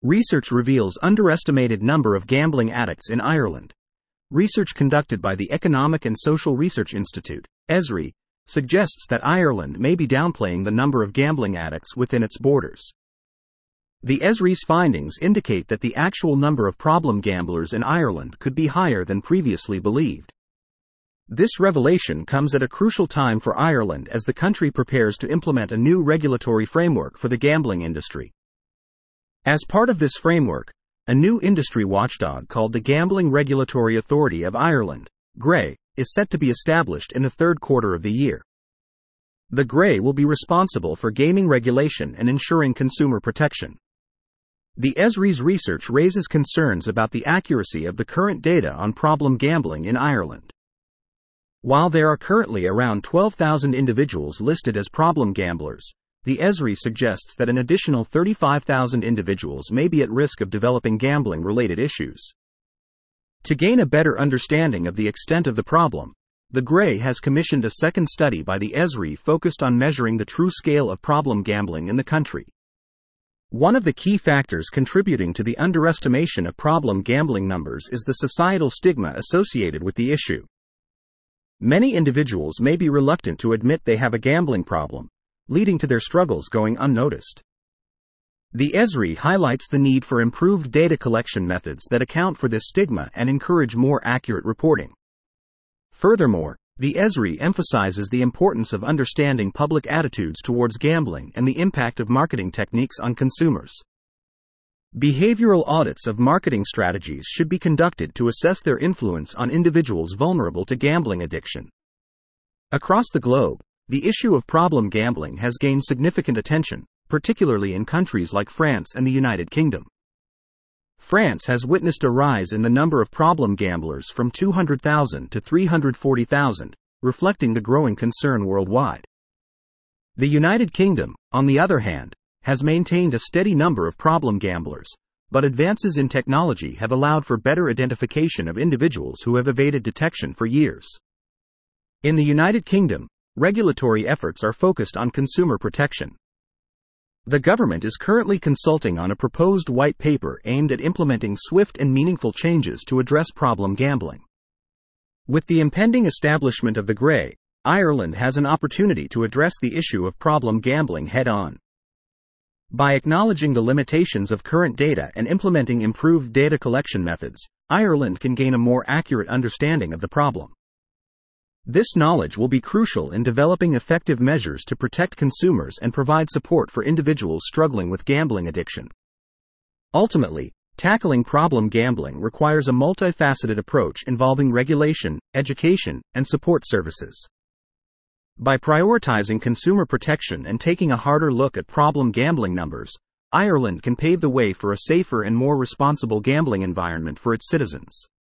Research reveals underestimated number of gambling addicts in Ireland. Research conducted by the Economic and Social Research Institute, ESRI, suggests that Ireland may be downplaying the number of gambling addicts within its borders. The ESRI's findings indicate that the actual number of problem gamblers in Ireland could be higher than previously believed. This revelation comes at a crucial time for Ireland as the country prepares to implement a new regulatory framework for the gambling industry. As part of this framework, a new industry watchdog called the Gambling Regulatory Authority of Ireland, GRAI, is set to be established in the third quarter of the year. The GRAI will be responsible for gaming regulation and ensuring consumer protection. The ESRI's research raises concerns about the accuracy of the current data on problem gambling in Ireland. While there are currently around 12,000 individuals listed as problem gamblers, the ESRI suggests that an additional 35,000 individuals may be at risk of developing gambling-related issues. To gain a better understanding of the extent of the problem, the GRAI has commissioned a second study by the ESRI focused on measuring the true scale of problem gambling in the country. One of the key factors contributing to the underestimation of problem gambling numbers is the societal stigma associated with the issue. Many individuals may be reluctant to admit they have a gambling problem, leading to their struggles going unnoticed. The ESRI highlights the need for improved data collection methods that account for this stigma and encourage more accurate reporting. Furthermore, the ESRI emphasizes the importance of understanding public attitudes towards gambling and the impact of marketing techniques on consumers. Behavioral audits of marketing strategies should be conducted to assess their influence on individuals vulnerable to gambling addiction. Across the globe, the issue of problem gambling has gained significant attention, particularly in countries like France and the United Kingdom. France has witnessed a rise in the number of problem gamblers from 200,000 to 340,000, reflecting the growing concern worldwide. The United Kingdom, on the other hand, has maintained a steady number of problem gamblers, but advances in technology have allowed for better identification of individuals who have evaded detection for years. In the United Kingdom, regulatory efforts are focused on consumer protection. The government is currently consulting on a proposed white paper aimed at implementing swift and meaningful changes to address problem gambling. With the impending establishment of the GRAI, Ireland has an opportunity to address the issue of problem gambling head-on. By acknowledging the limitations of current data and implementing improved data collection methods, Ireland can gain a more accurate understanding of the problem. This knowledge will be crucial in developing effective measures to protect consumers and provide support for individuals struggling with gambling addiction. Ultimately, tackling problem gambling requires a multifaceted approach involving regulation, education, and support services. By prioritizing consumer protection and taking a harder look at problem gambling numbers, Ireland can pave the way for a safer and more responsible gambling environment for its citizens.